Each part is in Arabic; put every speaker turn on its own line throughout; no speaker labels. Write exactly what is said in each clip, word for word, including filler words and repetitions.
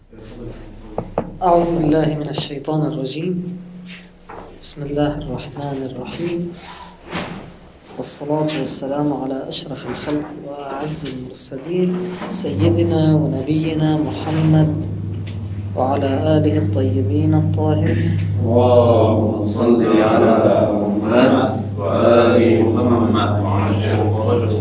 أعوذ بالله من الشيطان الرجيم. بسم الله الرحمن الرحيم، والصلاة والسلام على أشرف الخلق وأعز المرسلين سيدنا ونبينا محمد وعلى آله الطيبين الطاهرين.
اللهم صل على محمد وآل محمد وعجل فرجه.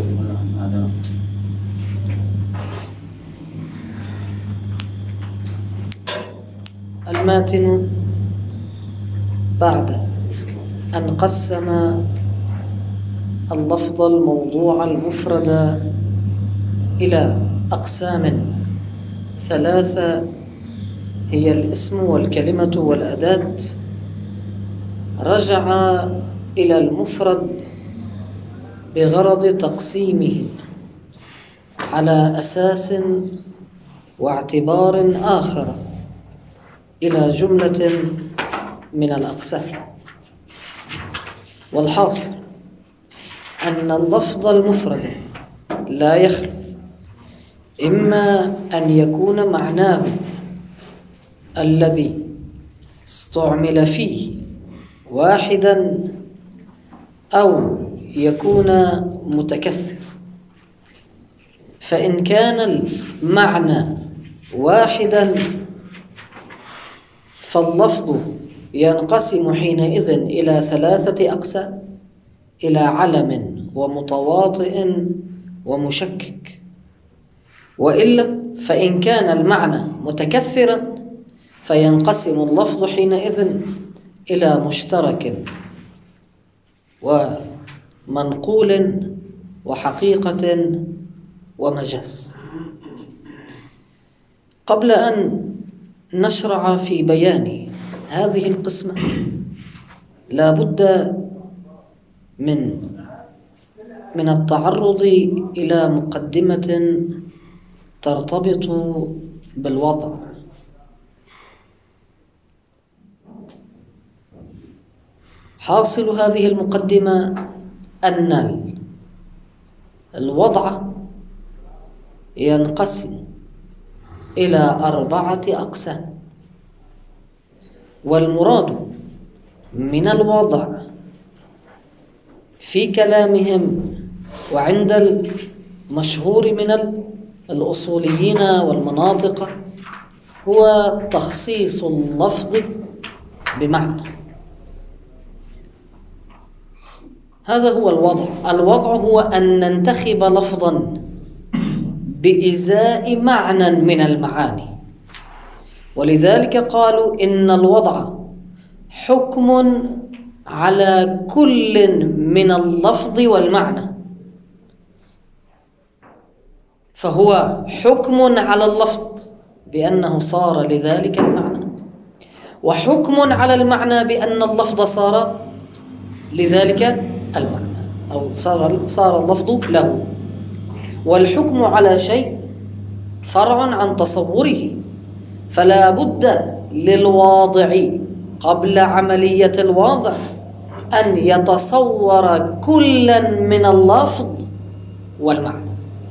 الماتن بعد أن قسم اللفظ الموضوع المفرد إلى أقسام ثلاثة هي الاسم والكلمة والأداة، رجع إلى المفرد بغرض تقسيمه على أساس واعتبار آخر إلى جملة من الأقسام. والحاصل أن اللفظ المفرد لا يخلو إما أن يكون معناه الذي استعمل فيه واحدا أو يكون متكثر. فإن كان المعنى واحدا فاللفظ ينقسم حينئذ إلى ثلاثة أقسام: إلى علم ومتواطئ ومشكك. وإلا فإن كان المعنى متكثرا فينقسم اللفظ حينئذ إلى مشترك ومنقول وحقيقة ومجاز. قبل أن نشرع في بيان هذه القسمة لا بد من من التعرض إلى مقدمة ترتبط بالوضع. حاصل هذه المقدمة أن الوضع ينقسم إلى أربعة أقسام، والمراد من الوضع في كلامهم وعند المشهور من الأصوليين والمناطق هو تخصيص اللفظ بمعنى. هذا هو الوضع. الوضع هو أن ننتخب لفظا بإزاء معنى من المعاني، ولذلك قالوا إن الوضع حكم على كل من اللفظ والمعنى. فهو حكم على اللفظ بأنه صار لذلك المعنى، وحكم على المعنى بأن اللفظ صار لذلك المعنى أو صار صار اللفظ له. والحكم على شيء فرع عن تصوره، فلا بد للواضع قبل عملية الوضع أن يتصور كلا من اللفظ والمعنى.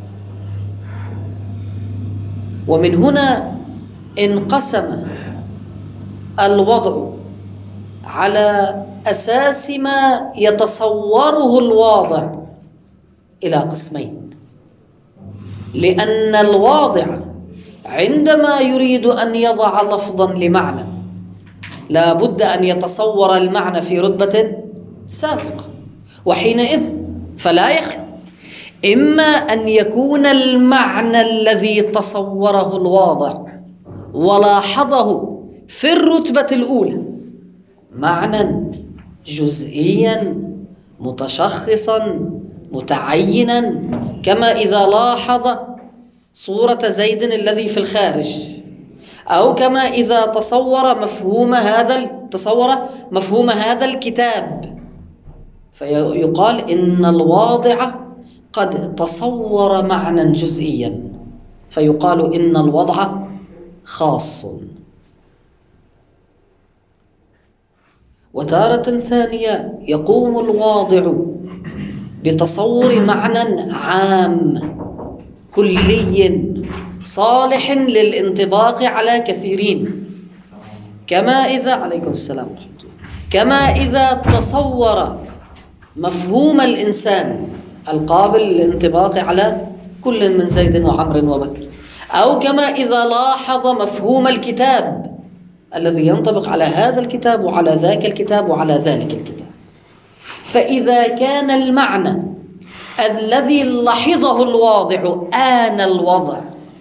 ومن هنا انقسم الوضع على أساس ما يتصوره الواضع إلى قسمين، لأن الواضع عندما يريد أن يضع لفظا لمعنى لا بد أن يتصور المعنى في رتبة سابقة، وحينئذ فلا يخلو إما أن يكون المعنى الذي تصوره الواضع ولاحظه في الرتبة الأولى معنى جزئيا متشخصا متعينا، كما إذا لاحظ صورة زيد الذي في الخارج، أو كما إذا تصور مفهوم هذا تصور مفهوم هذا الكتاب، فيقال إن الواضع قد تصور معنى جزئيا، فيقال إن الوضع خاص. وتارة ثانية يقوم الواضع بتصور معنى عام كلي صالح للانطباق على كثيرين، كما إذا عليكم السلام ورحمة الله، كما إذا تصور مفهوم الإنسان القابل للانطباق على كل من زيد وعمر وبكر، أو كما إذا لاحظ مفهوم الكتاب الذي ينطبق على هذا الكتاب وعلى ذاك الكتاب وعلى ذلك الكتاب. فإذا كان المعنى الذي لحظه الواضع آن الوضع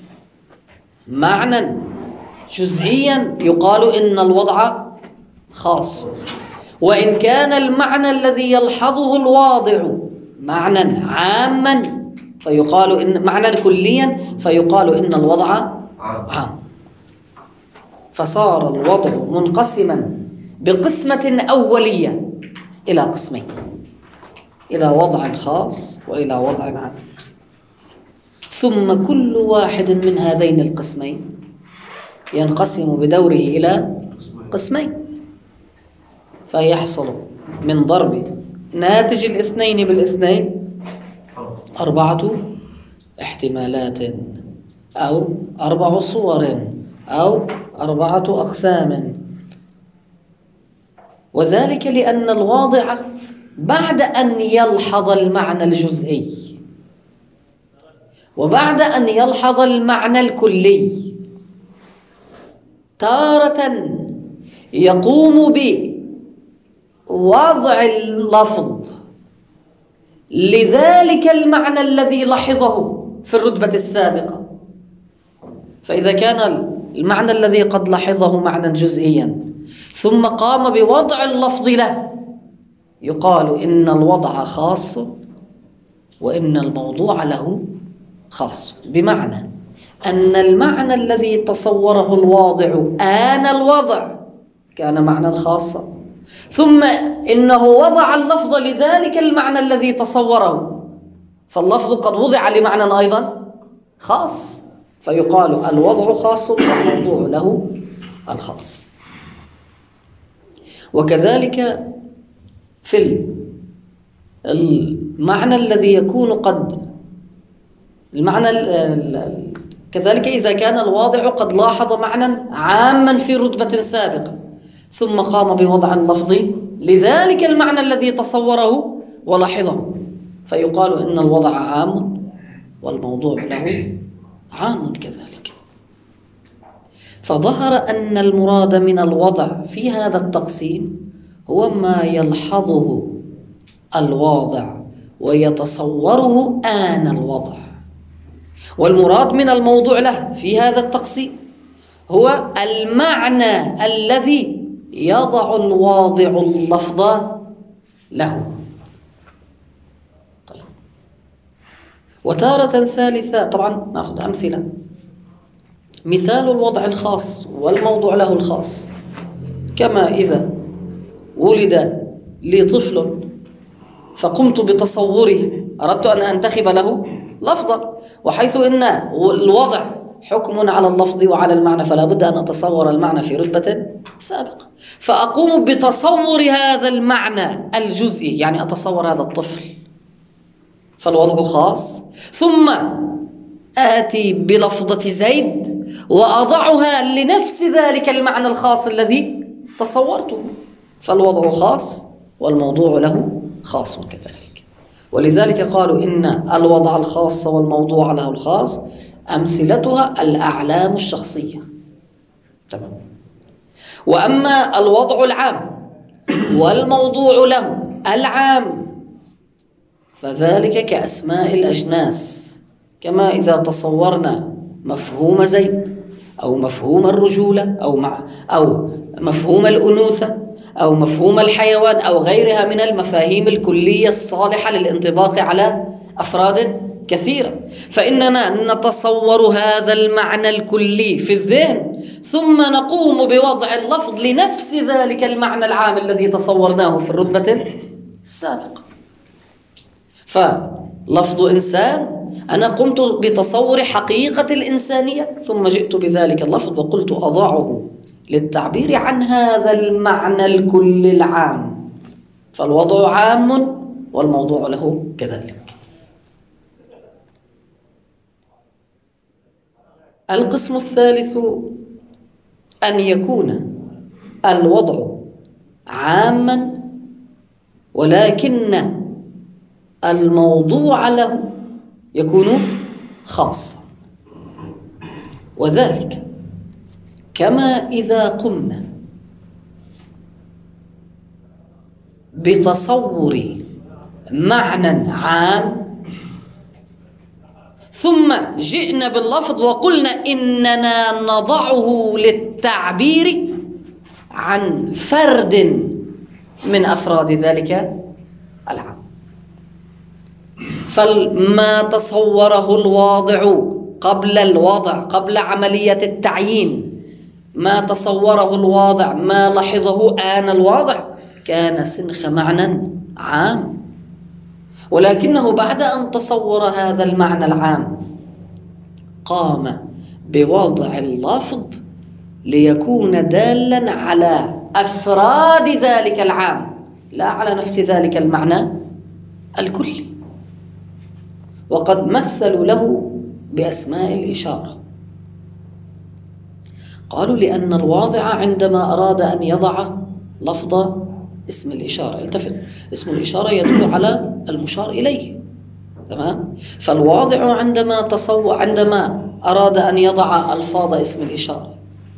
معنى جزئيا يقال إن الوضع خاص، وإن كان المعنى الذي يلحظه الواضع معنى عاما فيقال إن معنى كليا فيقال إن الوضع عام. فصار الوضع منقسما بقسمة أولية إلى قسمين، إلى وضع خاص وإلى وضع عام، ثم كل واحد من هذين القسمين ينقسم بدوره إلى قسمين، فيحصل من ضرب ناتج الاثنين بالاثنين أربعة احتمالات أو أربع صور أو أربعة أقسام. وذلك لأن الواضع بعد أن يلحظ المعنى الجزئي وبعد أن يلحظ المعنى الكلي تارة يقوم بوضع اللفظ لذلك المعنى الذي لحظه في الرتبة السابقة. فإذا كان المعنى الذي قد لحظه معنى جزئيا ثم قام بوضع اللفظ له يقال إن الوضع خاص وإن الموضوع له خاص، بمعنى أن المعنى الذي تصوره الواضع آن الوضع كان معنى خاصا، ثم إنه وضع اللفظ لذلك المعنى الذي تصوره، فاللفظ قد وضع لمعنى أيضا خاص، فيقال الوضع خاص والموضوع له الخاص. وكذلك في المعنى الذي يكون قد المعنى كذلك إذا كان الواضع قد لاحظ معنى عاما في رتبة سابقة ثم قام بوضع اللفظ لذلك المعنى الذي تصوره ولاحظه فيقال إن الوضع عام والموضوع له عام كذلك. فظهر أن المراد من الوضع في هذا التقسيم هو ما يلحظه الواضع ويتصوره آن الوضع، والمراد من الموضوع له في هذا التقسيم هو المعنى الذي يضع الواضع اللفظ له. طيب. وتارة ثالثة طبعا نأخذ أمثلة. مثال الوضع الخاص والموضوع له الخاص كما إذا ولد لي طفل فقمت بتصوره، أردت أن أنتخب له لفظا، وحيث إن الوضع حكم على اللفظ وعلى المعنى فلا بد أن أتصور المعنى في رتبة سابقة، فأقوم بتصور هذا المعنى الجزئي، يعني أتصور هذا الطفل فالوضع خاص، ثم آتي بلفظة زيد وأضعها لنفس ذلك المعنى الخاص الذي تصورته، فالوضع خاص والموضوع له خاص كذلك. ولذلك قالوا إن الوضع الخاص والموضوع له الخاص أمثلتها الأعلام الشخصية. تمام. وأما الوضع العام والموضوع له العام فذلك كأسماء الأجناس، كما إذا تصورنا مفهوم زيد أو مفهوم الرجولة أو مع أو مفهوم الأنوثة أو مفهوم الحيوان أو غيرها من المفاهيم الكلية الصالحة للانطباق على أفراد كثيرة، فإننا نتصور هذا المعنى الكلي في الذهن ثم نقوم بوضع اللفظ لنفس ذلك المعنى العام الذي تصورناه في الرتبة السابقة. فلفظ إنسان أنا قمت بتصور حقيقة الإنسانية ثم جئت بذلك اللفظ وقلت أضعه للتعبير عن هذا المعنى الكل العام، فالوضع عام والموضوع له كذلك. القسم الثالث أن يكون الوضع عاما ولكن الموضوع له يكون خاصا، وذلك كما إذا قمنا بتصور معنى عام ثم جئنا باللفظ وقلنا إننا نضعه للتعبير عن فرد من أفراد ذلك العام. فما تصوره الواضع قبل الوضع، قبل عملية التعيين، ما تصوره الواضع، ما لحظه آن الواضع، كان سنخ معنى عام، ولكنه بعد أن تصور هذا المعنى العام قام بوضع اللفظ ليكون دالا على أفراد ذلك العام لا على نفس ذلك المعنى الكلي. وقد مثلوا له بأسماء الإشارة، قالوا لأن الواضع عندما أراد أن يضع لفظ اسم الإشارة، التفت، اسم الإشارة يدل على المشار إليه، تمام؟ فالواضع عندما تصور عندما أراد أن يضع ألفاظ اسم الإشارة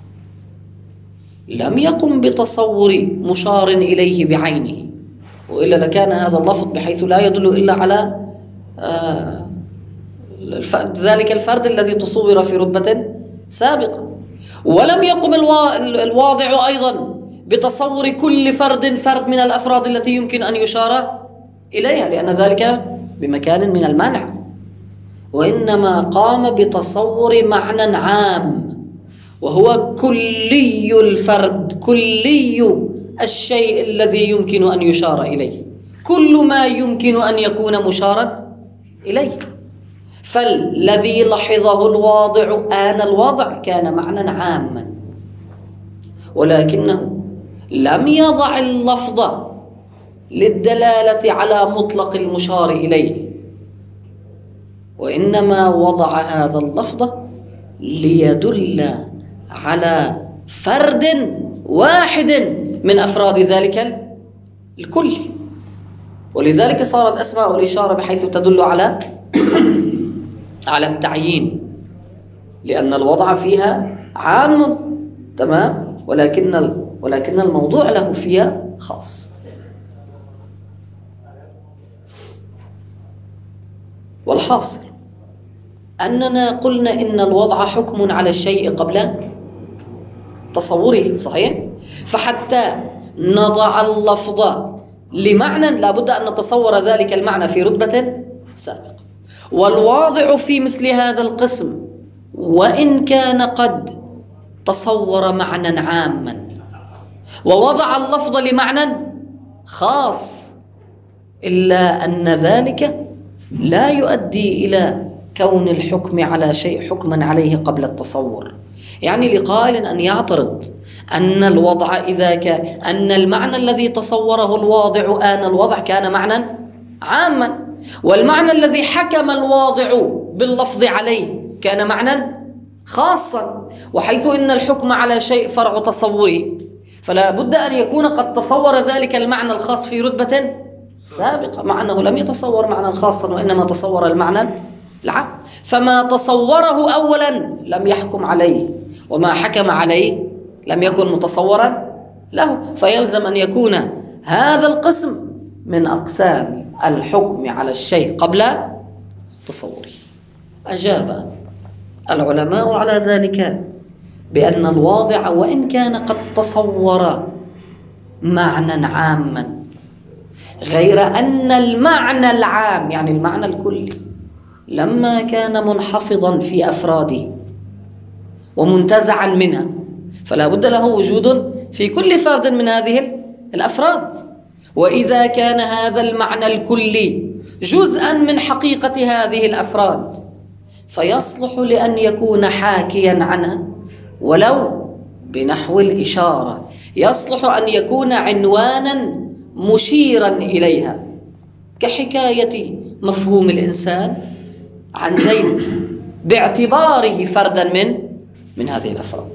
لم يقم بتصور مشار إليه بعينه، وإلا لكان هذا اللفظ بحيث لا يدل إلا على آه ذلك الفرد الذي تصور في رتبة سابقة. ولم يقم الواضع أيضا بتصور كل فرد فرد من الأفراد التي يمكن أن يشار إليها، لأن ذلك بمكان من المانع، وإنما قام بتصور معنى عام وهو كلي الفرد، كلي الشيء الذي يمكن أن يشار إليه، كل ما يمكن أن يكون مشارا إليه. فالذي لحظه الواضع آن الوضع كان معنى عاما، ولكنه لم يضع اللفظ للدلالة على مطلق المشار إليه، وإنما وضع هذا اللفظ ليدل على فرد واحد من أفراد ذلك الكل. ولذلك صارت أسماء الإشارة بحيث تدل على على التعيين، لأن الوضع فيها عام، تمام، ولكن ولكن الموضوع له فيها خاص. والحاصل أننا قلنا إن الوضع حكم على الشيء قبل تصوره، صحيح؟ فحتى نضع اللفظ لمعنى لابد أن نتصور ذلك المعنى في رتبة سابقة. والواضع في مثل هذا القسم وإن كان قد تصور معنى عاما ووضع اللفظ لمعنى خاص، إلا أن ذلك لا يؤدي إلى كون الحكم على شيء حكما عليه قبل التصور. يعني لقائل أن يعترض أن الوضع إذا كان أن المعنى الذي تصوره الواضع آن الوضع كان معنى عاما، والمعنى الذي حكم الواضع باللفظ عليه كان معنى خاصا، وحيث إن الحكم على شيء فرع تصوري فلا بد أن يكون قد تصور ذلك المعنى الخاص في رتبة سابقة، مع أنه لم يتصور معنى خاصا وإنما تصور المعنى العام. فما تصوره أولا لم يحكم عليه، وما حكم عليه لم يكن متصورا له، فيلزم أن يكون هذا القسم من أقسام الحكم على الشيء قبل تصوره. أجاب العلماء على ذلك بأن الواضع وإن كان قد تصور معنى عاما، غير أن المعنى العام يعني المعنى الكلي لما كان منحفظا في أفراده ومنتزعا منها فلا بد له وجود في كل فرد من هذه الأفراد. وإذا كان هذا المعنى الكلي جزءا من حقيقة هذه الأفراد فيصلح لأن يكون حاكيا عنها ولو بنحو الإشارة، يصلح أن يكون عنوانا مشيرا إليها، كحكاية مفهوم الإنسان عن زيد باعتباره فردا من من هذه الأفراد.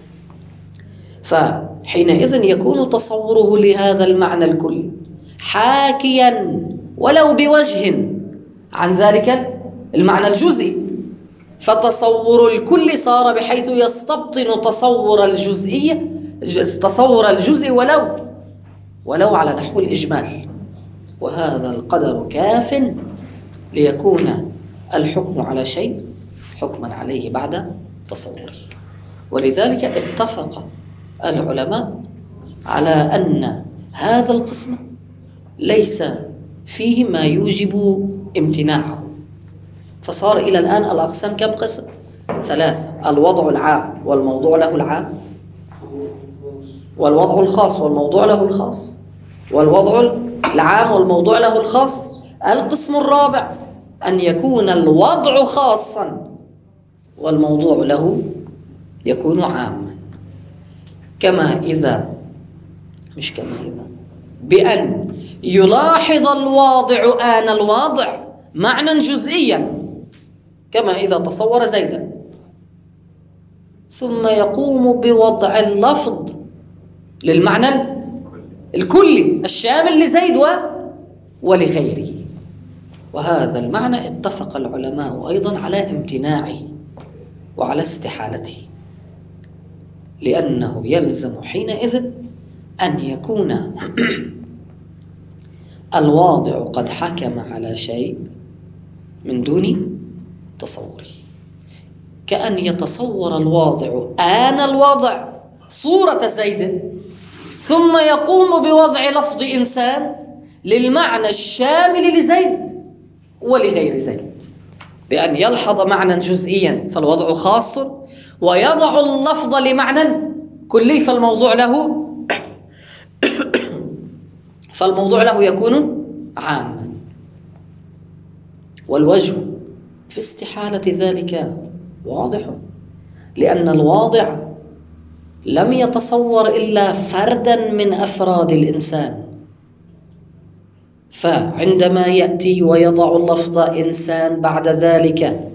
فحينئذ يكون تصوره لهذا المعنى الكلي حاكيا ولو بوجه عن ذلك المعنى الجزئي، فتصور الكل صار بحيث يستبطن تصور الجزئية تصور الجزء ولو ولو على نحو الإجمال، وهذا القدر كاف ليكون الحكم على شيء حكما عليه بعد تصوره. ولذلك اتفق العلماء على أن هذا القسم ليس فيه ما يوجب امتناعه، فصار إلى الآن الأقسام كم قسم؟ ثلاثة: الوضع العام والموضوع له العام، والوضع الخاص والموضوع له الخاص، والوضع العام والموضوع له الخاص. القسم الرابع أن يكون الوضع خاصا والموضوع له يكون عاما، كما إذا مش كما إذا بأن يلاحظ الواضع آن الواضع معنى جزئيا، كما إذا تصور زيدا ثم يقوم بوضع اللفظ للمعنى الكلي الشامل لزيد و... ولغيره. وهذا المعنى اتفق العلماء أيضا على امتناعه وعلى استحالته، لأنه يلزم حينئذ أن يكون الواضع قد حكم على شيء من دون تصوره، كأن يتصور الواضع آن الوضع صورة زيد ثم يقوم بوضع لفظ إنسان للمعنى الشامل لزيد ولغير زيد، بأن يلحظ معنى جزئيا فالوضع خاص، ويضع اللفظ لمعنى كلي فالموضوع له فالموضوع له يكون عاما. والوجه في استحالة ذلك واضح، لأن الواضع لم يتصور إلا فردا من أفراد الإنسان، فعندما يأتي ويضع اللفظ إنسان بعد ذلك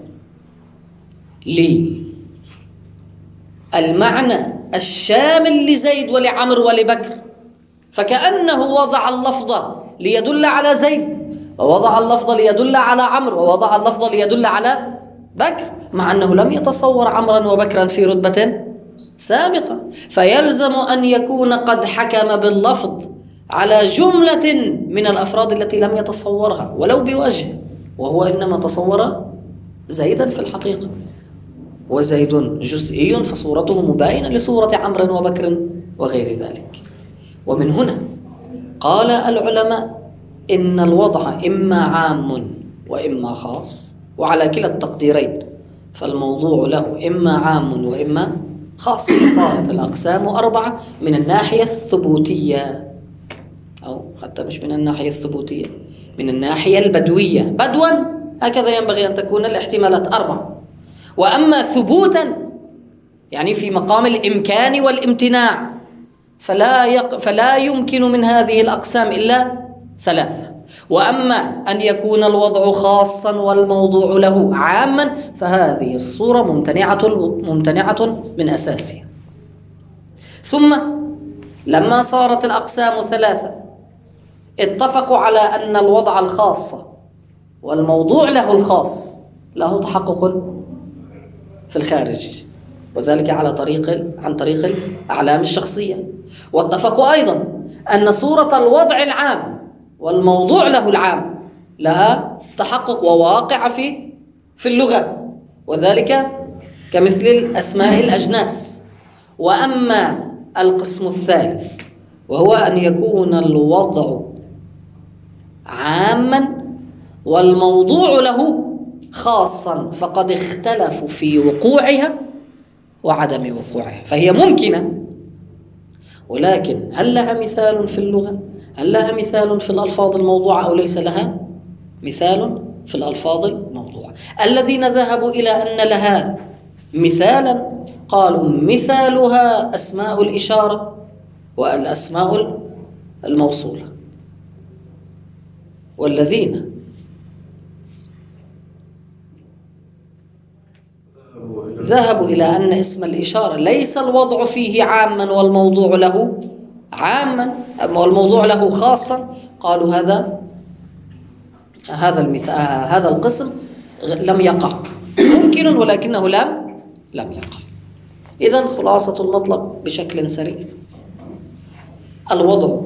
للمعنى الشامل لزيد ولعمر ولبكر، فكأنه وضع اللفظ ليدل على زيد، ووضع اللفظ ليدل على عمرو، ووضع اللفظ ليدل على بكر، مع أنه لم يتصور عمرا وبكرا في رتبة سابقة. فيلزم أن يكون قد حكم باللفظ على جملة من الأفراد التي لم يتصورها ولو بوجه، وهو إنما تصور زيدا في الحقيقة، وزيد جزئي فصورته مباينة لصورة عمرو وبكر وغير ذلك. ومن هنا قال العلماء إن الوضع إما عام وإما خاص، وعلى كلا التقديرين فالموضوع له إما عام وإما خاص. صارت الأقسام أربعة من الناحية الثبوتية، أو حتى مش من الناحية الثبوتية، من الناحية البدوية. بدوا هكذا ينبغي أن تكون الاحتمالات أربعة، وأما ثبوتا يعني في مقام الإمكان والامتناع فلا, يق... فلا يمكن من هذه الأقسام إلا ثلاثة. وأما أن يكون الوضع خاصا والموضوع له عاما فهذه الصورة ممتنعة ممتنعة من أساسها. ثم لما صارت الأقسام ثلاثة اتفقوا على أن الوضع الخاص والموضوع له الخاص له تحقق في الخارج، وذلك على طريق عن طريق الأعلام الشخصية. واتفقوا أيضا أن صورة الوضع العام والموضوع له العام لها تحقق وواقع في في اللغة، وذلك كمثل الأسماء الأجناس. وأما القسم الثالث وهو أن يكون الوضع عاما والموضوع له خاصا فقد اختلفوا في وقوعها وعدم وقوعها، فهي ممكنة، ولكن هل لها مثال في اللغة؟ هل لها مثال في الألفاظ الموضوعة أو ليس لها مثال في الألفاظ الموضوعة؟ الذين ذهبوا إلى أن لها مثالا قالوا مثالها أسماء الإشارة والأسماء الموصولة، والذين
ذهبوا
ذهبوا إلى أن اسم الإشارة ليس الوضع فيه عاما والموضوع له عاما والموضوع له خاصا. قالوا هذا هذا المثال هذا القسم لم يقع، ممكن ولكنه لم لم يقع. إذن خلاصة المطلب بشكل سريع: الوضع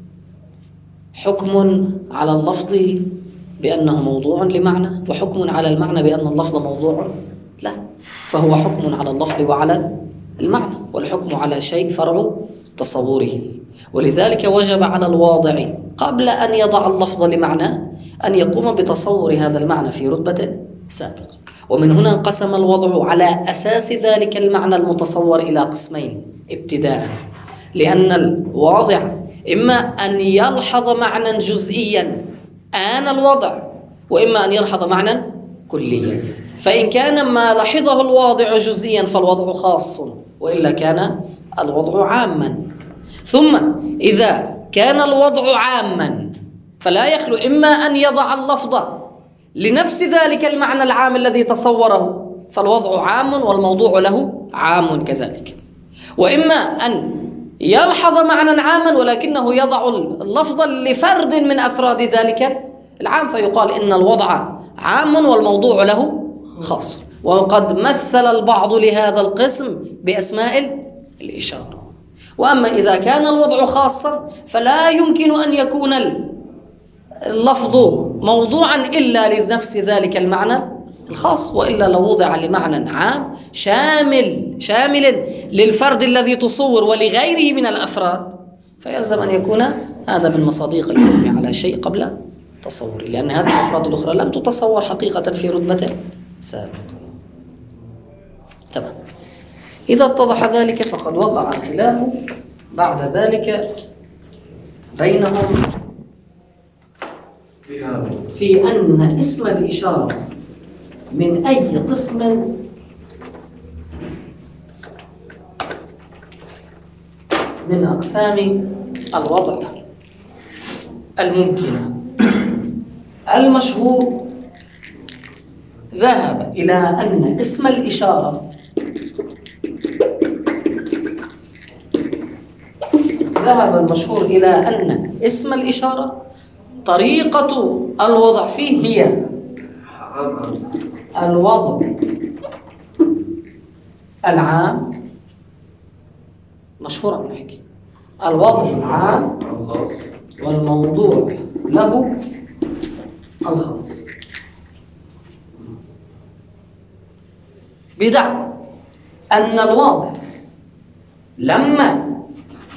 حكم على اللفظ بأنه موضوع لمعنى، وحكم على المعنى بأن اللفظ موضوع له، فهو حكم على اللفظ وعلى المعنى، والحكم على شيء فرع تصوره. ولذلك وجب على الواضع قبل أن يضع اللفظ لمعنى أن يقوم بتصور هذا المعنى في رتبة سابقة. ومن هنا انقسم الوضع على أساس ذلك المعنى المتصور إلى قسمين ابتداء، لأن الواضع إما أن يلحظ معنى جزئيا آن الوضع، وإما أن يلحظ معنى كليا. فإن كان ما لحظه الواضع جزئيا فالوضع خاص، وإلا كان الوضع عاما. ثم إذا كان الوضع عاما فلا يخلو إما أن يضع اللفظ لنفس ذلك المعنى العام الذي تصوره فالوضع عام والموضوع له عام كذلك، وإما أن يلحظ معنى عاما ولكنه يضع اللفظ لفرد من أفراد ذلك العام فيقال إن الوضع عام والموضوع له خاص. وقد مثل البعض لهذا القسم بأسماء الإشارة. وأما إذا كان الوضع خاصا فلا يمكن أن يكون اللفظ موضوعا إلا لنفس ذلك المعنى الخاص، وإلا لو وضع لمعنى عام شامل شامل للفرد الذي تصور ولغيره من الأفراد فيلزم أن يكون هذا من مصادق الحكم على شيء قبل تصوره، لأن هذه الأفراد الأخرى لم تتصور حقيقة في رتبة سابقة. تمام. إذا اتضح ذلك فقد وقع الخلاف بعد ذلك بينهم في أن اسم الإشارة من أي قسم من أقسام الوضع الممكنة. المشهور ذهب إلى أن اسم الإشارة ذهب المشهور إلى أن اسم الإشارة طريقة الوضع فيه هي الوضع العام، مشهورة بنحكي الوضع العام والموضوع له الخاص، بدعوى أن الواضع لما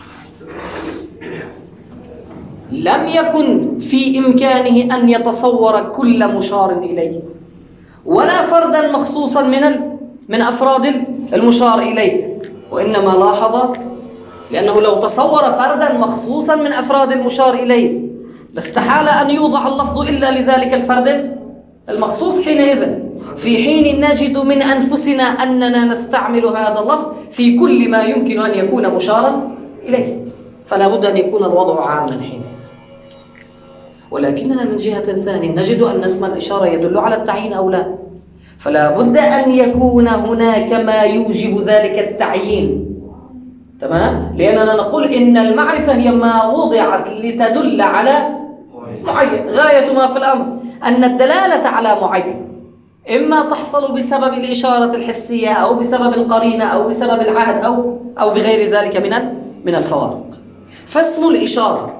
لم يكن في إمكانه أن يتصور كل مشار إليه ولا فردا مخصوصا من من أفراد المشار إليه، وإنما لاحظ لأنه لو تصور فردا مخصوصا من أفراد المشار إليه لاستحال أن يوضع اللفظ إلا لذلك الفرد المخصوص. حينئذ في حين نجد من أنفسنا أننا نستعمل هذا اللفظ في كل ما يمكن أن يكون مشارا إليه، فلا بد أن يكون الوضع عاما حينئذ. ولكننا من جهة ثانية نجد أن اسم الإشارة يدل على التعيين أو لا، فلا بد أن يكون هناك ما يوجب ذلك التعيين. تمام؟ لأننا نقول إن المعرفة هي ما وضعت لتدل على معين. غاية ما في الأمر أن الدلالة على معين إما تحصل بسبب الإشارة الحسية أو بسبب القرينة أو بسبب العهد أو أو بغير ذلك من من الفوارق. فاسم الإشارة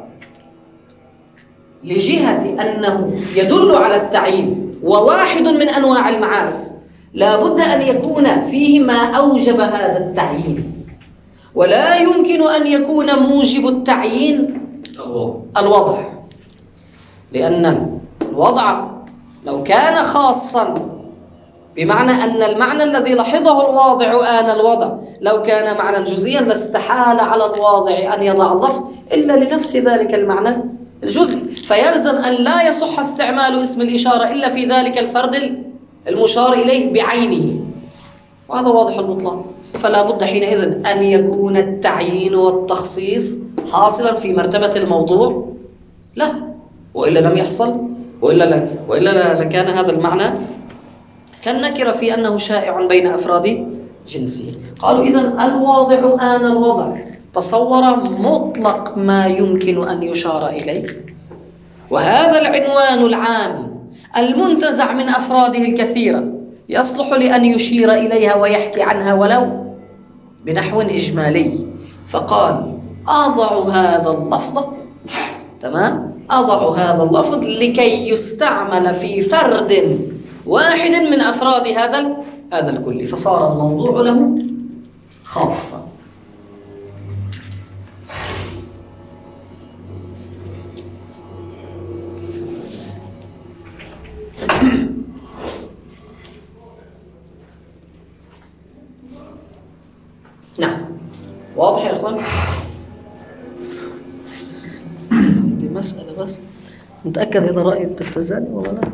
لجهة أنه يدل على التعيين وواحد من أنواع المعارف لا بد أن يكون فيه ما أوجب هذا التعيين، ولا يمكن أن يكون موجب التعيين الوضع، لأن الوضع لو كان خاصا بمعنى أن المعنى الذي لحظه الواضع آن الوضع لو كان معنى جزئيا لاستحال على الواضع أن يضع اللفظ إلا لنفس ذلك المعنى الجزئي، فيلزم أن لا يصح استعمال اسم الإشارة إلا في ذلك الفرد المشار إليه بعينه، وهذا واضح البطلان. فلا بد حينئذ أن يكون التعيين والتخصيص حاصلا في مرتبة الموضوع لا، وإلا لم يحصل، وإلا لا وإلا لكان هذا المعنى كالنكرة في أنه شائع بين أفراد جنسه. قالوا إذن الواضع آن الوضع تصور مطلق ما يمكن أن يشار إليه، وهذا العنوان العام المنتزع من أفراده الكثيرة يصلح لأن يشير إليها ويحكي عنها ولو بنحو إجمالي. فقال أضع هذا اللفظ، تمام، أضع هذا اللفظ لكي يستعمل في فرد واحد من أفراد هذا هذا الكل، فصار الموضوع له خاصة. نعم، واضح يا إخوان؟ دي مسألة بس متأكد هذا رأي التفتزاني ولا لا؟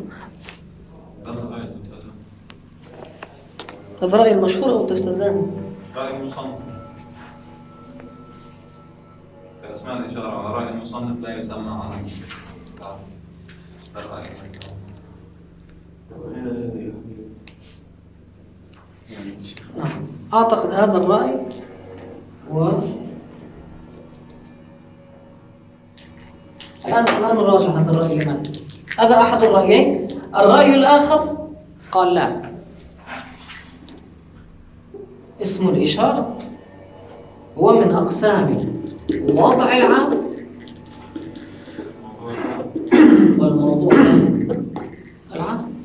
هذا رأي المشهور أو التفتزاني؟
رأي المصنف. اسمع الإشارة على رأي المصنف لا يسمى على الرأي.
نعم، أعتقد هذا الرأي و الآن الآن نراجع هذا الرأي لمن؟ هذا أحد الرأيين. الرأي الآخر قال لا، اسم الإشارة هو من أقسام الوضع العام والموضوع العام،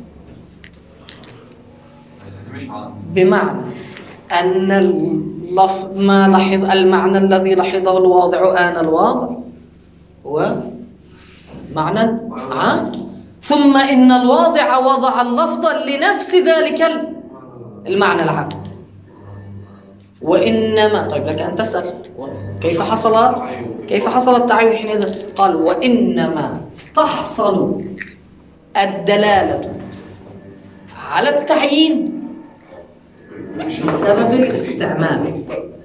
بمعنى أن اللفظ ما لحظ المعنى الذي لحظه الواضع آن الواضع هو معنى عام، ثم إن الواضع وضع اللفظ لنفس ذلك المعنى العام. وإنما طيب لك أن تسأل كيف حصل كيف حصل التعين حينئذ؟ قال وإنما تحصل الدلالة على التعيين بسبب الاستعمال.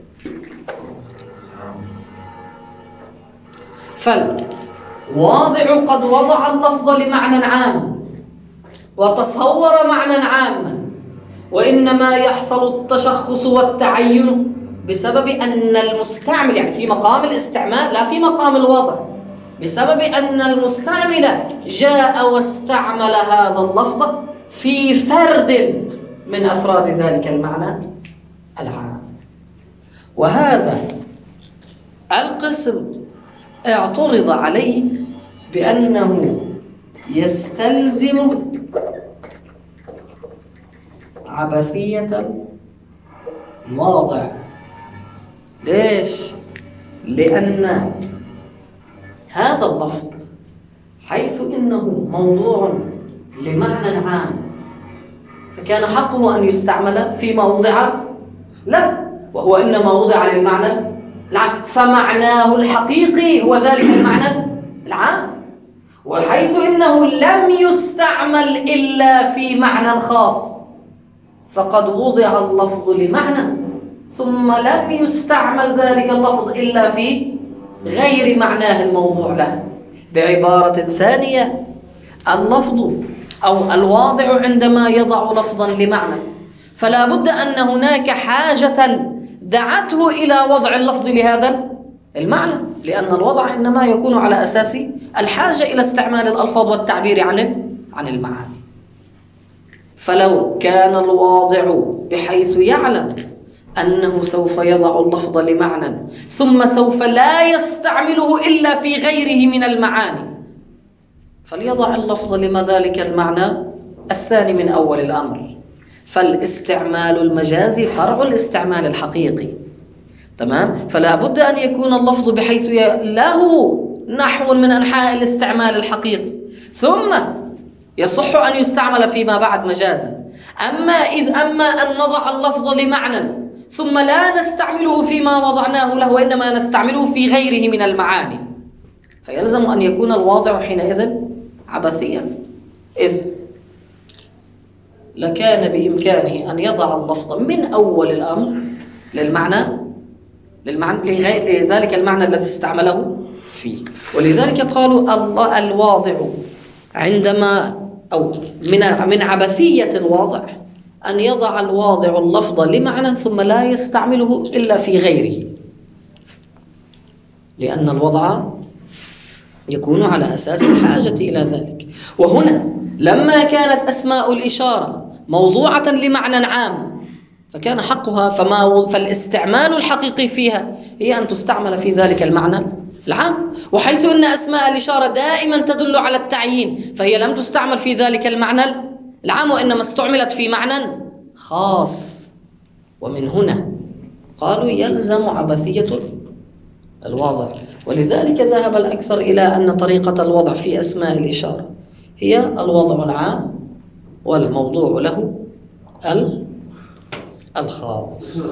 فالواضع قد وضع اللفظ لمعنى عام وتصور معنى عاما، وإنما يحصل التشخص والتعين بسبب أن المستعمل، يعني في مقام الاستعمال لا في مقام الوضع، بسبب أن المستعمل جاء واستعمل هذا اللفظ في فرد من أفراد ذلك المعنى العام. وهذا القسم اعترض عليه بأنه يستلزم عبثية الواضع. ليش؟ لأن هذا اللفظ حيث إنه موضوع لمعنى عام فكان حقه أن يستعمل فيما وضع له، وهو إنما وضع للمعنى العام، فمعناه الحقيقي هو ذلك المعنى العام. وحيث إنه لم يستعمل إلا في معنى خاص فقد وضع اللفظ لمعنى ثم لم يستعمل ذلك اللفظ إلا في غير معناه الموضوع له. بعبارة ثانية، اللفظ أو الواضع عندما يضع لفظا لمعنى فلا بد أن هناك حاجة دعته إلى وضع اللفظ لهذا المعنى، لأن الوضع إنما يكون على أساس الحاجة إلى استعمال الألفاظ والتعبير عن عن المعاني. فلو كان الواضع بحيث يعلم أنه سوف يضع اللفظ لمعنى ثم سوف لا يستعمله إلا في غيره من المعاني، فليضع اللفظ لما ذلك المعنى الثاني من أول الأمر. فالاستعمال المجازي فرع الاستعمال الحقيقي، تمام؟ فلا بد أن يكون اللفظ بحيث له نحو من أنحاء الاستعمال الحقيقي ثم يصح أن يستعمل فيما بعد مجازا. أما إذ أما أن نضع اللفظ لمعنى ثم لا نستعمله فيما وضعناه له وإنما نستعمله في غيره من المعاني فيلزم أن يكون الواضع حينئذ عبثيا، إذ لكان بإمكانه أن يضع اللفظ من أول الأمر للمعنى للمعنى لذلك المعنى الذي استعمله فيه. ولذلك قالوا الله الواضع عندما أو من من عبثية الواضع أن يضع الواضع اللفظ لمعنى ثم لا يستعمله إلا في غيره، لأن الوضع يكون على أساس الحاجة إلى ذلك. وهنا لما كانت أسماء الإشارة موضوعة لمعنى عام فكان حقها فما فالاستعمال الحقيقي فيها هي أن تستعمل في ذلك المعنى العام، وحيث أن أسماء الإشارة دائما تدل على التعيين فهي لم تستعمل في ذلك المعنى العام وإنما استعملت في معنى خاص. ومن هنا قالوا يلزم عبثية الوضع، ولذلك ذهب الأكثر إلى أن طريقة الوضع في أسماء الإشارة هي الوضع العام والموضوع له الخاص.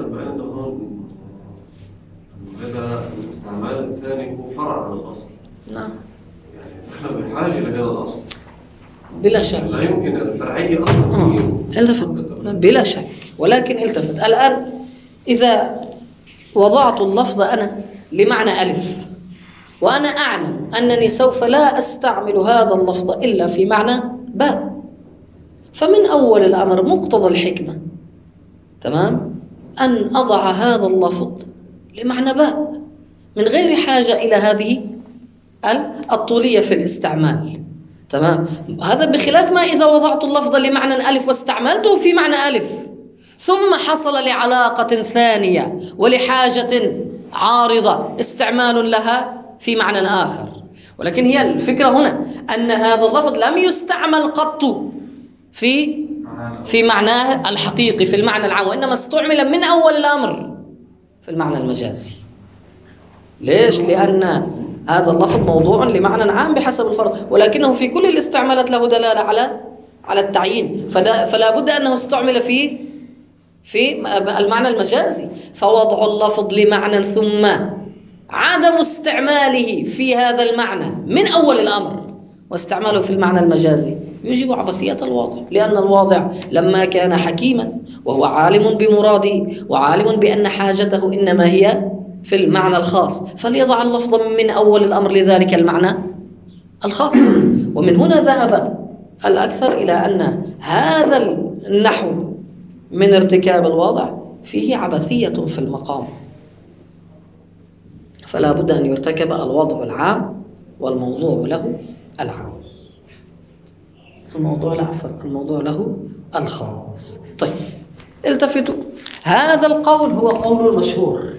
هذا الاستعمال الثاني هو فرع عن الأصل.
نعم.
يعني نحن بحاجة لهذا الأصل.
بلا شك.
لا يمكن الفرعية أصلا.
التفت بلا شك، ولكن التفت الآن إذا وضعت اللفظ أنا لمعنى ألف وأنا أعلم أنني سوف لا أستعمل هذا اللفظ إلا في معنى باء، فمن أول الأمر مقتضى الحكمة تمام أن أضع هذا اللفظ لمعنى باء من غير حاجة إلى هذه الطولية في الاستعمال. تمام. هذا بخلاف ما إذا وضعت اللفظ لمعنى ألف واستعملته في معنى ألف ثم حصل لعلاقة ثانية ولحاجة عارضة استعمال لها في معنى آخر. ولكن هي الفكرة هنا أن هذا اللفظ لم يستعمل قط في في معناه الحقيقي في المعنى العام، وإنما استعمل من أول الأمر في المعنى المجازي. ليش؟ لأن هذا اللفظ موضوع لمعنى عام بحسب الفرض، ولكنه في كل الاستعمالات له دلالة على على التعيين، فلا, فلا بد أنه استعمل في في المعنى المجازي. فوضع اللفظ لمعنى ثم عدم استعماله في هذا المعنى من أول الأمر واستعماله في المعنى المجازي يجب عبثية الواضع، لأن الواضع لما كان حكيما وهو عالم بمراده وعالم بأن حاجته إنما هي في المعنى الخاص فليضع اللفظ من أول الأمر لذلك المعنى الخاص. ومن هنا ذهب الأكثر إلى أن هذا النحو من ارتكاب الواضع فيه عبثية في المقام، فلا بد أن يرتكب الوضع العام والموضوع له العام، الموضوع العفر الموضوع له الخاص. طيب التفتوا، هذا القول هو قول المشهور.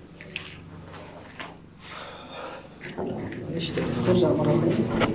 ترجع مرة ثانية.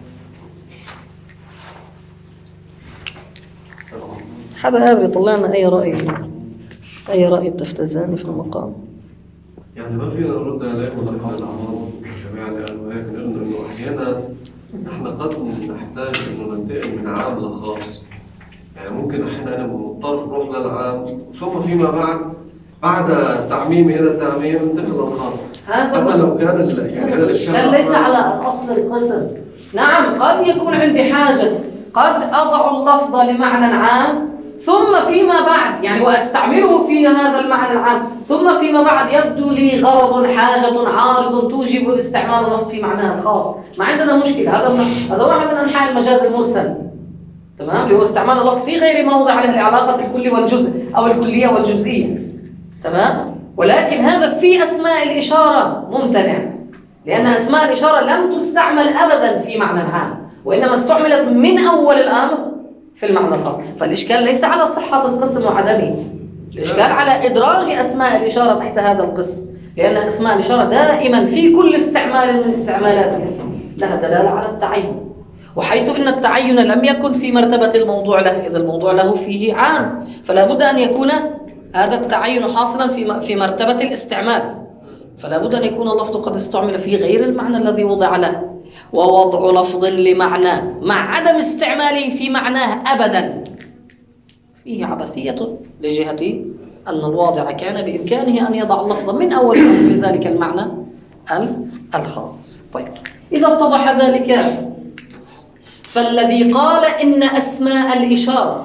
حدا قادر يطلع لنا أي رأي أي رأي التفتزاني في المقام؟
يعني ما فينا نرد عليكم الأحوال العوام جميعا، لأنه هيك نقول إنه أحيانا نحن قد نحتاج إنه ننتقل من عام لخاص. يعني ممكن أحيانا مضطر نروح للعام ثم فيما بعد بعد التعميم إلى التعميم ننتقل للخاص. أما لو كان يعني هذا الشيء
كان ليس على أصل القسم. نعم قد يكون عندي حاجة، قد أضع اللفظ لمعنى عام ثم فيما بعد يعني وأستعمله في هذا المعنى العام ثم فيما بعد يبدو لي غرض حاجة عارض توجب استعمال اللفظ في معناه الخاص. ما عندنا مشكلة، هذا هذا واحد من أنحاء المجاز المرسل. تمام، اللي هو استعمال اللفظ في غير موضع له العلاقة الكلي والجزء أو الكلية والجزئية. تمام، ولكن هذا في أسماء الإشارة ممتنع، لأن أسماء الإشارة لم تستعمل أبدا في معنى عام وإنما استعملت من أول الأمر في المعنى الخاص. فالإشكال ليس على صحة القسم وعدمه، الإشكال على إدراج أسماء الإشارة تحت هذا القسم، لأن أسماء الإشارة دائما في كل استعمال من استعمالاتها لها دلالة على التعين، وحيث إن التعين لم يكن في مرتبة الموضوع له، إذا الموضوع له فيه عام فلا بد أن يكون هذا التعين حاصلا في في مرتبة الاستعمال، فلا بد أن يكون اللفظ قد استعمل في غير المعنى الذي وضع له. ووضع لفظ لمعناه مع عدم استعماله في معناه أبدا فيه عبثية لجهة أن الواضع كان بإمكانه أن يضع اللفظ من أول لذلك المعنى الخاص. طيب إذا اتضح ذلك فالذي قال إن أسماء الإشارة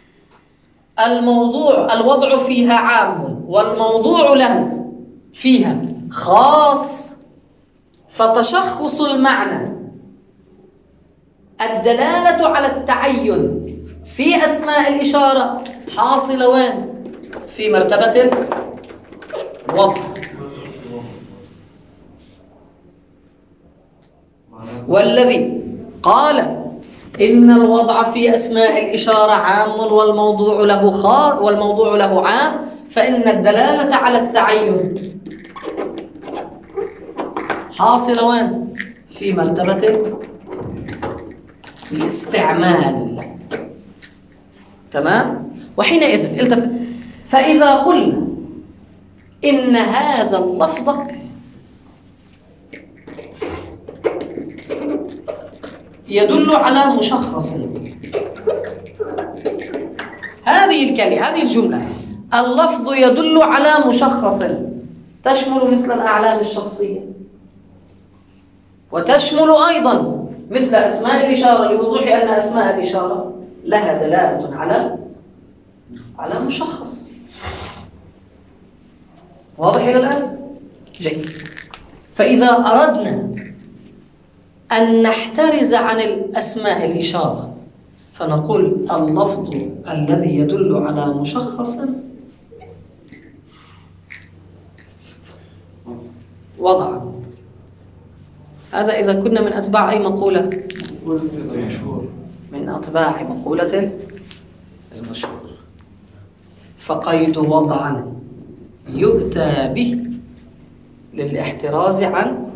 الموضوع الوضع فيها عام والموضوع له فيها خاص، فتشخص المعنى الدلالة على التعين في أسماء الإشارة حاصلة وين؟ في مرتبة الوضع. والذي قال إن الوضع في أسماء الإشارة عام والموضوع له خاص والموضوع له عام، فإن الدلالة على التعين حاصلة وين؟ في مرتبة الاستعمال. تمام؟ وحينئذ التفت، فإذا قلنا إن هذا اللفظ يدل على مشخص، هذه الكلمة هذه الجملة اللفظ يدل على مشخص تشمل مثل الأعلام الشخصية، وتشمل أيضا مثل أسماء الإشارة لوضوح أن أسماء الإشارة لها دلالة على على مشخص. واضح إلى الآن؟ جيد. فإذا أردنا أن نحترز عن الأسماء الإشارة فنقول اللفظ الذي يدل على مشخص وضعا. هذا إذا كنا من أتباع أي مقولة؟ من أتباع مقولة المشهور. فقيد وضعا يؤتى به للاحتراز عن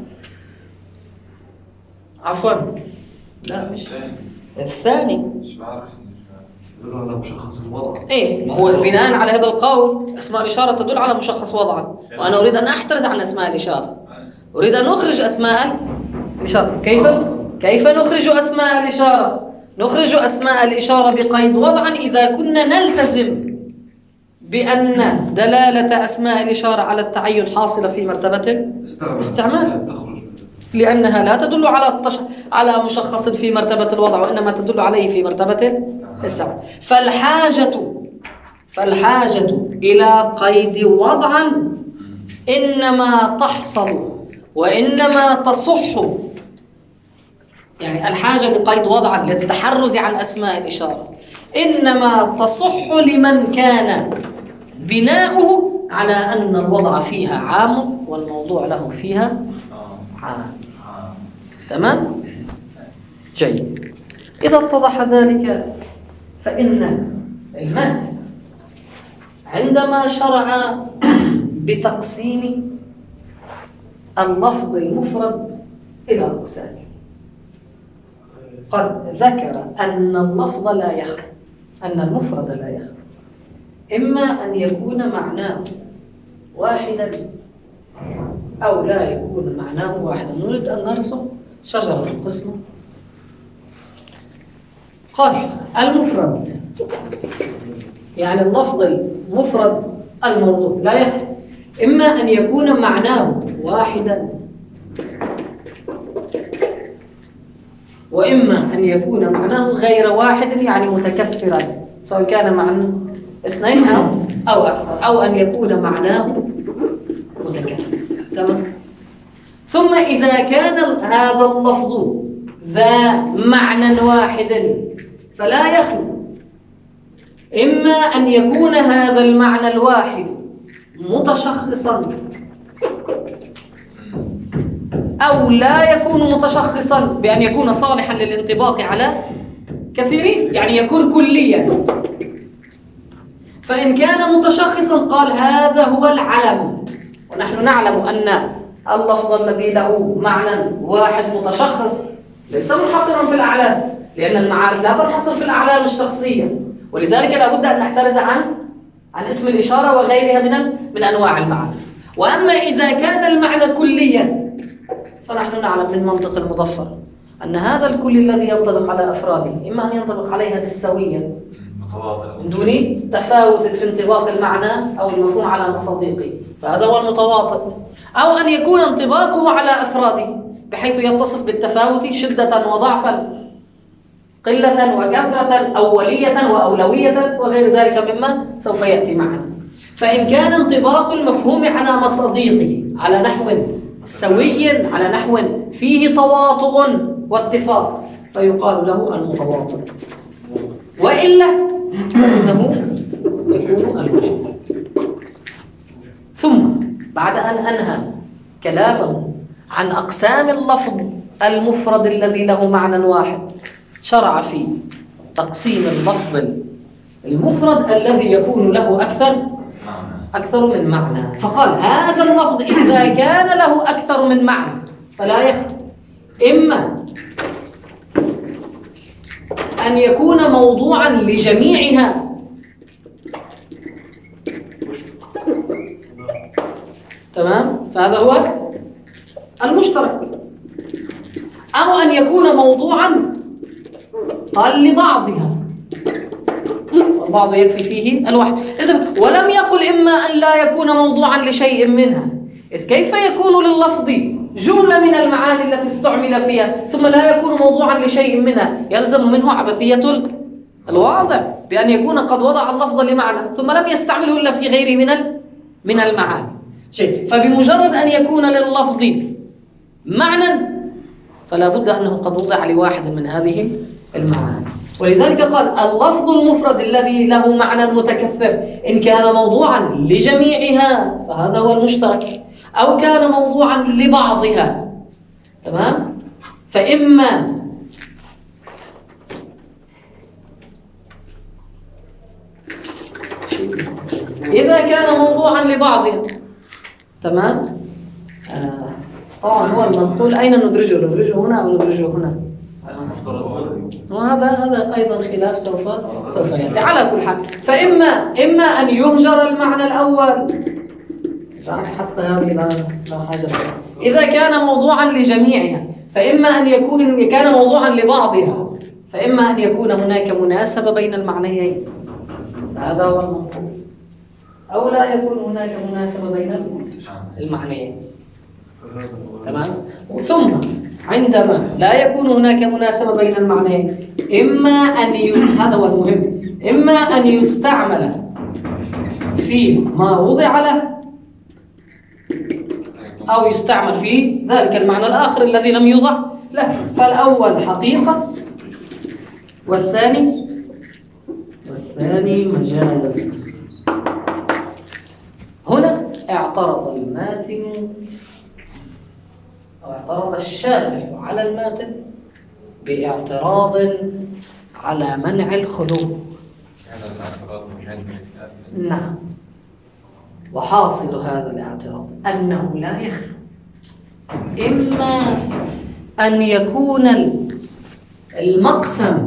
عفوا لا مش الثاني
مش بعرف
يدل على مشخص الوضع.
ايه، هو بناء على هذا القول اسماء الإشارة تدل على مشخص وضعا، وأنا أريد أن أحترز عن أسماء الإشارة، أريد أن أخرج أسماء الإشارة. كيف كيف نخرج أسماء الإشارة؟ نخرج أسماء الإشارة بقيد وضعا إذا كنا نلتزم بأن دلالة أسماء الإشارة على التعين حاصلة في مرتبة الاستعمال، لأنها لا تدل على التش... على مشخص في مرتبة الوضع، وإنما تدل عليه في مرتبة الاستعمال. فالحاجة فالحاجة إلى قيد وضعا إنما تحصل وإنما تصح، يعني الحاجة لقيد وضعا للتحرز عن أسماء الإشارة إنما تصح لمن كان بناؤه على أن الوضع فيها عام والموضوع له فيها عام. تمام؟ جيد. إذا اتضح ذلك فإن الماتن عندما شرع بتقسيم اللفظ المفرد إلى أقسام قد ذكر أن اللفظ لا يخلو، أن المفرد لا يخلو، إما أن يكون معناه واحدا أو لا يكون معناه واحدا. نريد أن نرسم شجرة القسمة. قال المفرد يعني اللفظ المفرد الموضوع لا يخلو، إما أن يكون معناه واحدا وإما أن يكون معناه غير واحد يعني متكثرا، سواء كان معناه اثنين أو أو أكثر، أو أن يكون معناه متكثر. تمام. ثم إذا كان هذا اللفظ ذا معنى واحد فلا يخلو، إما أن يكون هذا المعنى الواحد متشخصا أو لا يكون متشخصا بأن يكون صالحا للانطباق على كثيرين، يعني يكون كليا. فإن كان متشخصا قال هذا هو العلم، ونحن نعلم أن اللفظ الذي له معنى واحد متشخص ليس منحصرا في الأعلام، لأن المعارف لا تنحصر في الأعلام الشخصية، ولذلك لا بد أن نحترز عن عن اسم الإشارة وغيرها من من أنواع المعارف. وأما إذا كان المعنى كليا فنحن نعلم من منطق المظفر أن هذا الكل الذي ينطبق على أفراده إما أن ينطبق عليها بالسوية من دون تفاوت في انطباق المعنى أو المفهوم على مصادقه، فهذا هو المتواطئ، أو أن يكون انطباقه على أفراده بحيث يتصف بالتفاوت شدة وضعفا، قلة وكثرة، أولية وأولوية وغير ذلك مما سوف يأتي معنا. فإن كان انطباق المفهوم على مصادقه على نحو سوي، على نحو فيه تواطؤ واتفاق، فيقال له المتواطئ. وإلا إنه يكون المشترك. ثم بعد أن أنهى كلامه عن أقسام اللفظ المفرد الذي له معنى واحد، شرع في تقسيم اللفظ المفرد الذي يكون له أكثر أكثر من معنى. فقال هذا اللفظ إذا كان له أكثر من معنى فلا يخلو إما أن يكون موضوعا لجميعها تمام، فهذا هو المشترك، أو أن يكون موضوعا قال لبعضها والبعض يكفي فيه الواحد. ولم يقل إما أن لا يكون موضوعا لشيء منها، إذ كيف يكون لللفظ جملة من المعاني التي استعمل فيها ثم لا يكون موضوعا لشيء منها؟ يلزم منه عبثية الواضع بأن يكون قد وضع اللفظ لمعنى ثم لم يستعمله إلا في غيره من من المعاني شيء. فبمجرد أن يكون لللفظ معنى فلا بد أنه قد وضع لواحد من هذه المعاني. ولذلك قال اللفظ المفرد الذي له معنى متكثر إن كان موضوعا لجميعها فهذا هو المشترك، أو كان موضوعا لبعضها تمام، فإما إذا كان موضوعا لبعضها تمام. آه. طبعا هو المنقول أين ندرجه؟ ندرجه هنا أو ندرجه هنا؟ وهذا هذا أيضا خلاف سوف سوف يأتي. على كل حال فإما إما أن يهجر المعنى الأول، حتى هذه لا لا حاجة لها. إذا كان موضوعا لجميعها فإما أن يكون كان موضوعا لبعضها فإما أن يكون هناك مناسبة بين المعنيين، هذا هو المنقول، أو لا يكون هناك مناسبة بين المعنيين تمام. ثم عندما لا يكون هناك مناسبة بين المعنيين إما أن يس... هذا هو المهم، إما أن يستعمل في ما وضع له أو يستعمل في ذلك المعنى الآخر الذي لم يوضع له. فالأول حقيقة والثاني والثاني مجاز. هنا اعترض الماتن أو اعترض الشارح على الماتن باعتراض على منع الخلو.
هذا الاعتراض مش عند الكتاب.
نعم، وحاصل هذا الاعتراض أنه لا يخلو إما أن يكون المقسم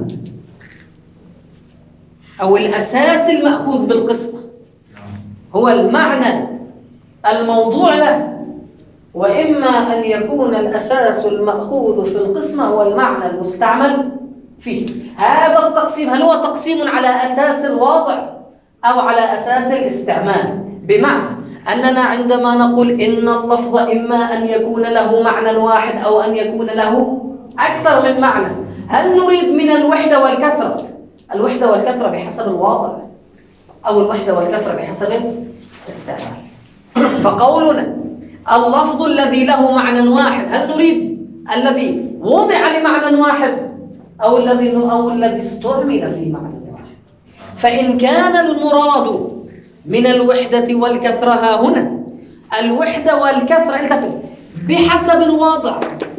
أو الأساس المأخوذ بالقسمة هو المعنى الموضوع له، وإما أن يكون الأساس المأخوذ في القسمة هو المعنى المستعمل فيه. هذا التقسيم هل هو تقسيم على أساس الواضع أو على أساس الاستعمال؟ بمعنى أننا عندما نقول إن اللفظ إما أن يكون له معنى واحد أو أن يكون له أكثر من معنى، هل نريد من الوحدة والكثرة الوحدة والكثرة بحسب الواضع أو الوحدة والكثرة بحسب الاستعمال؟ فقولنا اللفظ الذي له معنى واحد هل نريد الذي وضع لمعنى واحد أو الذي أو الذي استعمل في معنى واحد؟ فإن كان المراد من الوحدة والكثرة ها هنا الوحدة والكثرة التفت بحسب الواضع،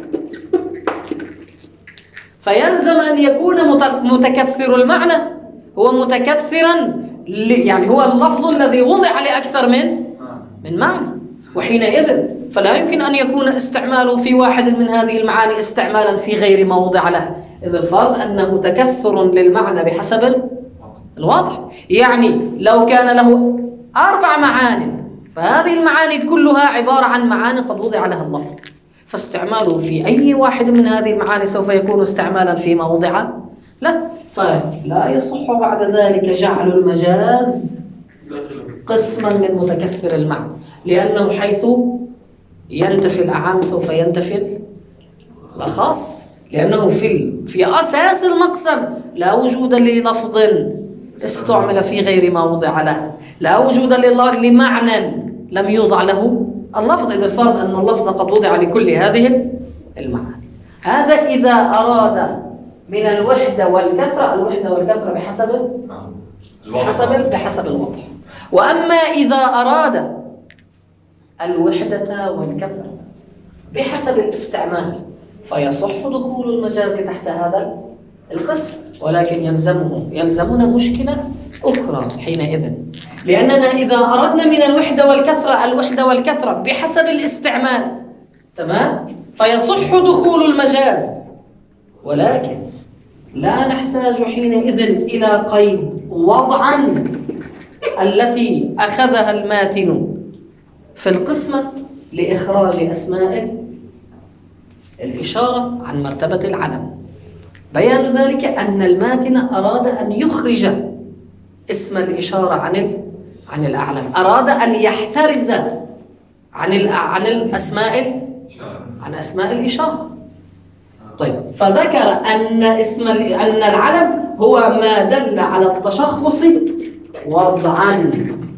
فيلزم أن يكون متكثر المعنى هو متكثرا يعني هو اللفظ الذي وضع لأكثر من من معنى، وحينئذ فلا يمكن أن يكون استعماله في واحد من هذه المعاني استعمالا في غير ما وضع له، إذ الفرض أنه تكثر للمعنى بحسب الواضح. يعني لو كان له أربع معاني فهذه المعاني كلها عبارة عن معاني قد وضع لها اللفظ، فاستعماله في أي واحد من هذه المعاني سوف يكون استعمالا فيما وضع لا، فلا يصح بعد ذلك جعل المجاز قسما من متكثر المعنى، لأنه حيث ينتفي الأعام سوف ينتفي الأخص، لأنه في في أساس المقسم لا وجود للفظ استعمل في غير ما وضع له، لا وجود لمعنى لم يوضع له اللفظ، إذا الفرض أن اللفظ قد وضع لكل هذه المعاني. هذا إذا أراد من الوحدة والكثرة، الوحدة والكثرة بحسب بحسب بحسب الوضع. وأما إذا أراد الوحدة والكثرة بحسب الاستعمال فيصح دخول المجاز تحت هذا القسم، ولكن يلزمه يلزمنا مشكلة أخرى حينئذ، لأننا إذا أردنا من الوحدة والكثرة الوحدة والكثرة بحسب الاستعمال تمام فيصح دخول المجاز، ولكن لا نحتاج حينئذ إلى قيد وضعا التي أخذها الماتن في القسمة لإخراج أسماء الإشارة عن مرتبة العلم. بيان ذلك أن الماتن أراد أن يخرج اسم الإشارة عن عن الأعلم، أراد أن يحترز عن عن الأسماء عن أسماء الإشارة. طيب، فذكر أن اسم أن العلم هو ما دل على التشخص وضعا،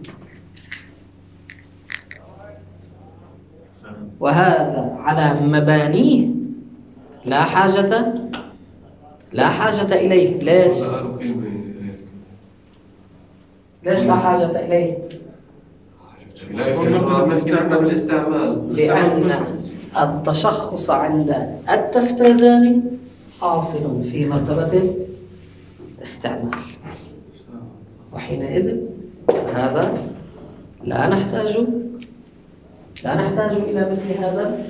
وهذا على مبانيه لا حاجة لا حاجة إليه. ليش؟ ليش لا حاجة إليه؟ لأن التشخص عند التفتازاني حاصل في مرتبة الاستعمال، وحينئذ هذا لا نحتاج لا نحتاج إلى مثل هذا.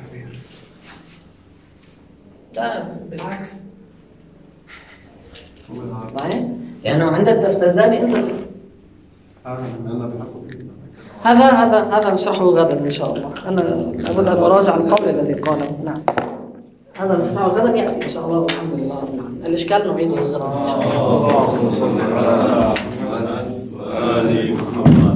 لا بالعكس، صحيح، لأنه عند التفتازاني أنت هذا هذا هذا نشرحه غدا إن شاء الله. أنا لابد أن أراجع القول الذي قاله. نعم، هذا نسمعه غدا يأتي إن شاء الله، والحمد لله رب العالمين. الإشكال نعيده غدا إن شاء الله.